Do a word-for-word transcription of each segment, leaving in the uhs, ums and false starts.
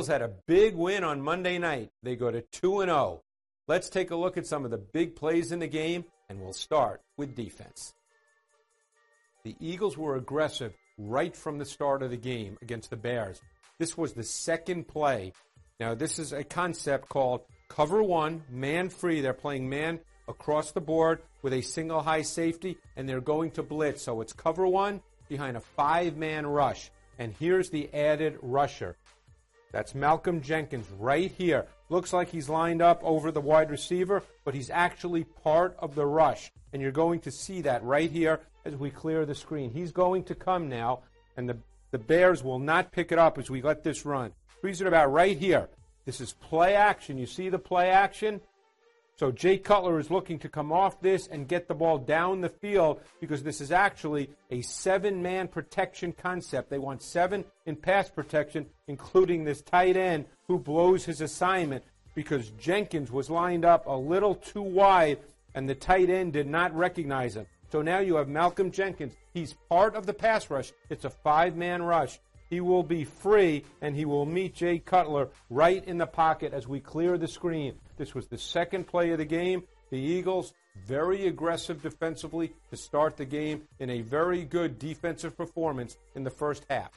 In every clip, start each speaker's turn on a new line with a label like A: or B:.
A: had a big win on Monday night. They go to two and oh. Let's take a look at some of the big plays in the game, and we'll start with defense. The Eagles were aggressive right from the start of the game against the Bears. This was the second play. Now, this is a concept called cover one, man free. They're playing man across the board with a single high safety, and they're going to blitz. So it's cover one behind a five-man rush. And here's the added rusher. That's Malcolm Jenkins right here. Looks like he's lined up over the wide receiver, but he's actually part of the rush. And you're going to see that right here as we clear the screen. He's going to come now, and the, the Bears will not pick it up as we let this run. Freeze it about right here. This is play action. You see the play action? So Jay Cutler is looking to come off this and get the ball down the field because this is actually a seven-man protection concept. They want seven in pass protection, including this tight end who blows his assignment because Jenkins was lined up a little too wide and the tight end did not recognize him. So now you have Malcolm Jenkins. He's part of the pass rush. It's a five-man rush. He will be free, and he will meet Jay Cutler right in the pocket as we clear the screen. This was the second play of the game. The Eagles, very aggressive defensively to start the game in a very good defensive performance in the first half.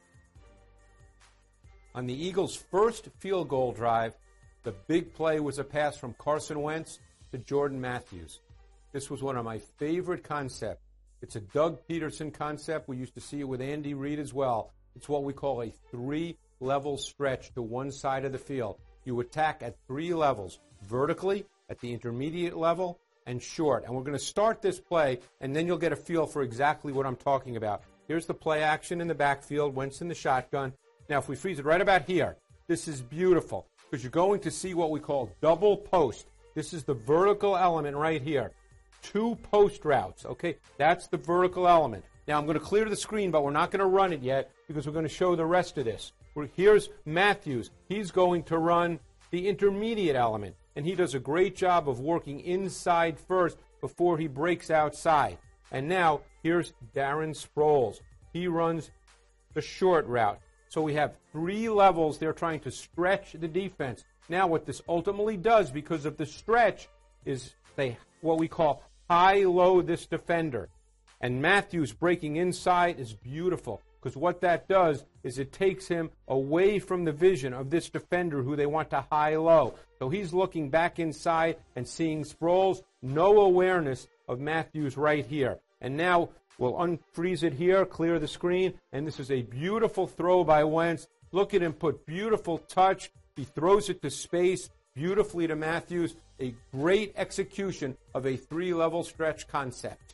A: On the Eagles' first field goal drive, the big play was a pass from Carson Wentz to Jordan Matthews. This was one of my favorite concepts. It's a Doug Peterson concept. We used to see it with Andy Reid as well. It's what we call a three-level stretch to one side of the field. You attack at three levels, vertically, at the intermediate level, and short. And we're going to start this play, and then you'll get a feel for exactly what I'm talking about. Here's the play action in the backfield, Wentz in the shotgun. Now, if we freeze it right about here, this is beautiful because you're going to see what we call double post. This is the vertical element right here. Two post routes, okay? That's the vertical element. Now, I'm going to clear the screen, but we're not going to run it yet because we're going to show the rest of this. Here's Matthews. He's going to run the intermediate element, and he does a great job of working inside first before he breaks outside. And now, here's Darren Sproles. He runs the short route. So we have three levels. They're trying to stretch the defense. Now, what this ultimately does, because of the stretch, is they what we call high-low this defender. And Matthews breaking inside is beautiful because what that does is it takes him away from the vision of this defender who they want to high-low. So he's looking back inside and seeing Sproles, no awareness of Matthews right here. And now we'll unfreeze it here, clear the screen, and this is a beautiful throw by Wentz. Look at him put beautiful touch. He throws it to space beautifully to Matthews. A great execution of a three-level stretch concept.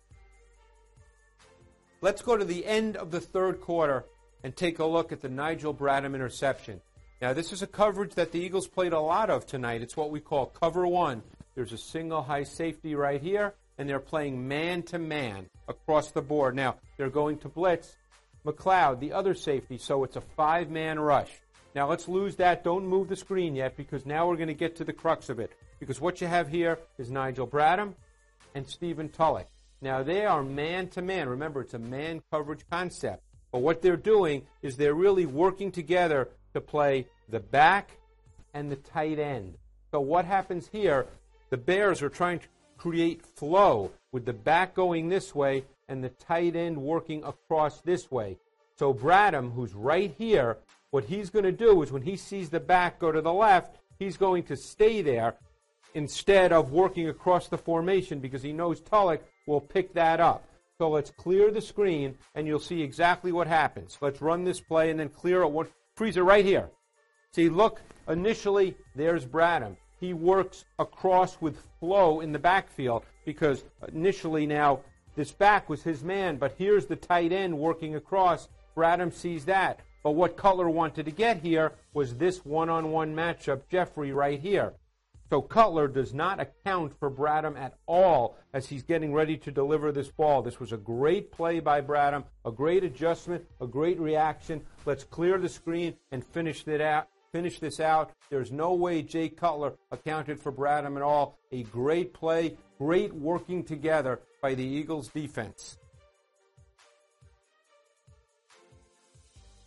A: Let's go to the end of the third quarter and take a look at the Nigel Bradham interception. Now, this is a coverage that the Eagles played a lot of tonight. It's what we call cover one. There's a single high safety right here, and they're playing man-to-man across the board. Now, they're going to blitz McLeod, the other safety, so it's a five-man rush. Now, let's lose that. Don't move the screen yet because now we're going to get to the crux of it. Because what you have here is Nigel Bradham and Stephen Tulloch. Now, they are man-to-man. Remember, it's a man coverage concept. But what they're doing is they're really working together to play the back and the tight end. So what happens here, the Bears are trying to create flow with the back going this way and the tight end working across this way. So Bradham, who's right here, what he's going to do is when he sees the back go to the left, he's going to stay there instead of working across the formation because he knows Tulloch will pick that up. So let's clear the screen, and you'll see exactly what happens. Let's run this play and then clear it. Freeze it right here. See, look, initially, there's Bradham. He works across with flow in the backfield because initially now this back was his man, but here's the tight end working across. Bradham sees that. But what Cutler wanted to get here was this one-on-one matchup, Jeffrey right here. So Cutler does not account for Bradham at all as he's getting ready to deliver this ball. This was a great play by Bradham, a great adjustment, a great reaction. Let's clear the screen and finish it out. Finish this out. There's no way Jay Cutler accounted for Bradham at all. A great play, great working together by the Eagles defense.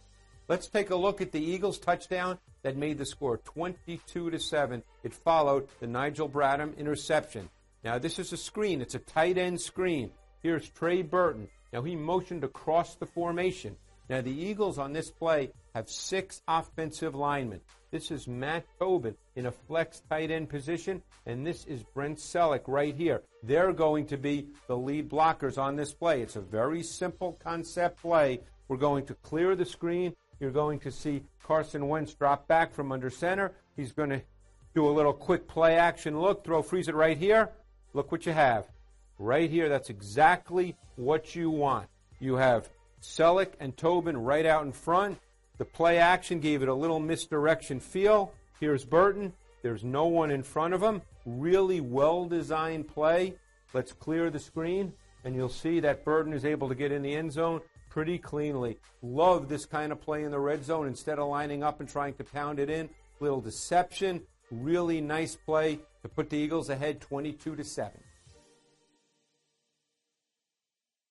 A: Let's take a look at the Eagles touchdown that made the score twenty-two to seven. It followed the Nigel Bradham interception. Now this is a screen. It's a tight end screen. Here's Trey Burton. Now he motioned across the formation. Now the Eagles on this play have six offensive linemen. This is Matt Tobin in a flex tight end position, and this is Brent Selleck right here. They're going to be the lead blockers on this play. It's a very simple concept play. We're going to clear the screen. You're going to see Carson Wentz drop back from under center. He's going to do a little quick play action look, throw, freeze it right here. Look what you have. Right here, that's exactly what you want. You have Selleck and Tobin right out in front. The play action gave it a little misdirection feel. Here's Burton. There's no one in front of him. Really well-designed play. Let's clear the screen, and you'll see that Burton is able to get in the end zone pretty cleanly. Love this kind of play in the red zone instead of lining up and trying to pound it in. Little deception. Really nice play to put the Eagles ahead twenty-two to seven.